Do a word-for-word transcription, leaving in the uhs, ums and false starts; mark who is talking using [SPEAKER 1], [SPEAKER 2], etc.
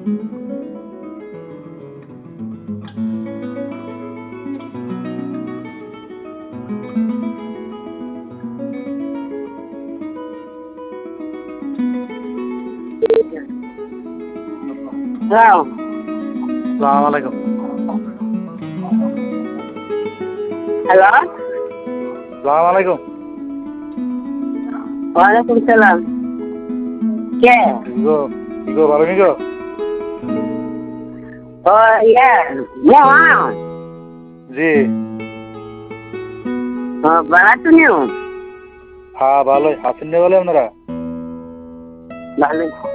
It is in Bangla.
[SPEAKER 1] হ্যালো,
[SPEAKER 2] সালাম আলাইকুম।
[SPEAKER 1] হ্যালো,
[SPEAKER 2] সালাম আলাইকুম।
[SPEAKER 1] ওয়ালাইকুম সালাম। কে?
[SPEAKER 2] কিগো কিগো ভালো নিগো?
[SPEAKER 1] ও ইয়ে মোহন।
[SPEAKER 2] জি।
[SPEAKER 1] ও ভালো আছো নিও?
[SPEAKER 2] হ্যাঁ ভালোই। আছেন নি বলে আপনারা?
[SPEAKER 1] ভালোই।